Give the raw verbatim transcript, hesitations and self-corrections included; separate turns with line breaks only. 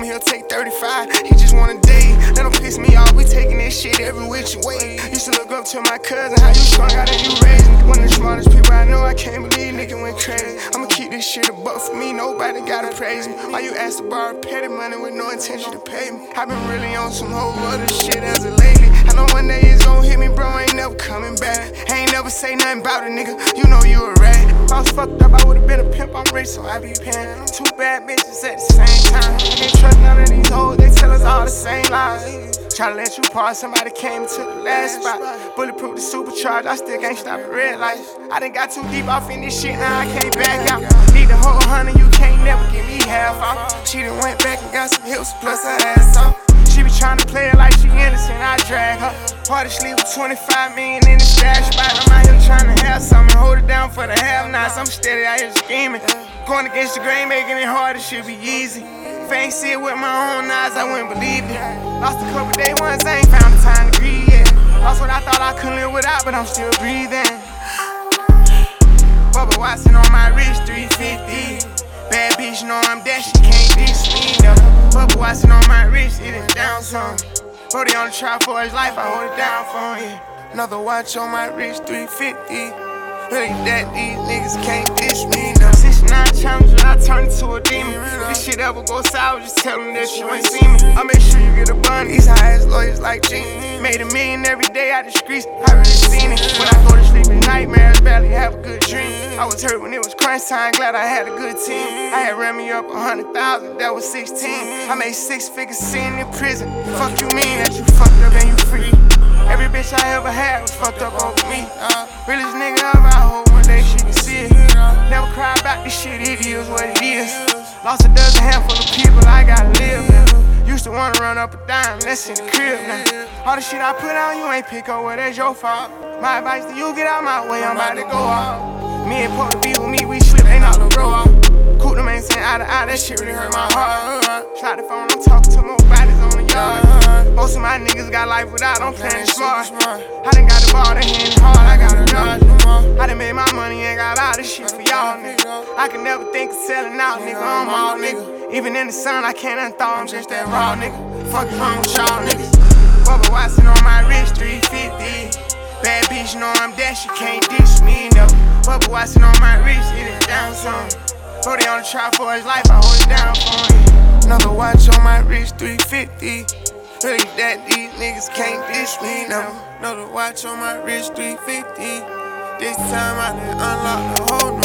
he'll take thirty-five. He just want a date, that don't piss me off. We taking this shit every which way. Used to look up to my cousin, how you strung out and you raised me. One of the smartest people I know, I can't believe nigga went crazy. I'ma keep this shit a buck for me, nobody gotta praise me. Why you ask to borrow petty money with no intention to pay me? I been really on some whole other shit as of lately. I know one day it's gon' hit me, bro, I ain't never coming back. I ain't never say nothing about it, nigga, you know you a rat. If I was fucked up, I would've been a pimp, I'm rich, so I be paying. Two bad bitches at the same time. I can't trust none of these hoes, they tell us all the same lies. Try to let you part, somebody came to the last spot. Bulletproof the supercharged, I still can't stop at red lights. I done got too deep off in this shit, now I can't back out. Need the whole hundred, you can't never give me half off. She done went back and got some hips, plus her ass off. She be tryna play it like she innocent, I drag her. Party sleep with twenty-five million in the stash spot. I'm out here tryna have something, hold it down for the have-nots. I'm steady out here scheming. Going against the grain, making it hard, it should be easy. If I ain't see it with my own eyes, I wouldn't believe it. Lost a couple day ones, I ain't found the time to grieve yet. Lost what I thought I couldn't live without, but I'm still breathing. Bubba Watson on my wrist, three fifty. Bad bitch, know I'm that, she can't diss me, no. Bubba Watson on my wrist, it is down some. Brody on the trial for his life, I hold it down for him. Another watch on my wrist, three fifty. Really that these niggas can't dish me, no. sixty-nine challenges, I turn into a demon. This shit ever go sour, just tell them that you ain't see me. I make sure you get a bun, these high-ass lawyers like Gene. Made a million every day out the streets, I really seen it. When I go to sleep at nightmares, barely have a good dream. I was hurt when it was crunch time, glad I had a good team. I had ran me up a hundred thousand, that was sixteen. I made six figures sitting in prison. Fuck you mean that you fucked up and you free? Every bitch I ever had was fucked up over me. Uh, realest nigga ever, I hope one day she can see it. Never cry about this shit, it is what it is. Lost a dozen handful of people, I gotta live now. Used to wanna run up a dime, that's in the crib now. All the shit I put on, you ain't pick up, well, that's your fault. My advice to you, get out my way, I'm about to go off. Me and Paul to be with me, we slip, ain't all the roll off. Cool the man saying eye to eye, that shit really hurt my heart. Shot the phone, I'm talking to more bodies on the yard. Most of my niggas got life without, I'm playing smart. I done got the ball, they hitting hard, I got a dodge. I done made my money and got all this shit for y'all, nigga. I can never think of selling out, nigga, I'm all nigga. Even in the sun, I can't unthaw, I'm just that raw, nigga. Fuck is wrong with y'all, niggas. Bubba Watson on my wrist, three fifty. Bad bitch, know I'm that, she can't dish me, no. Bubba Watson on my wrist, it is down some. Brody on the trial for his life, I hold it down for him. Another watch on my wrist, three fifty. Really that these niggas can't dish me, no. Another watch on my wrist, three fifty. This time I done unlock the whole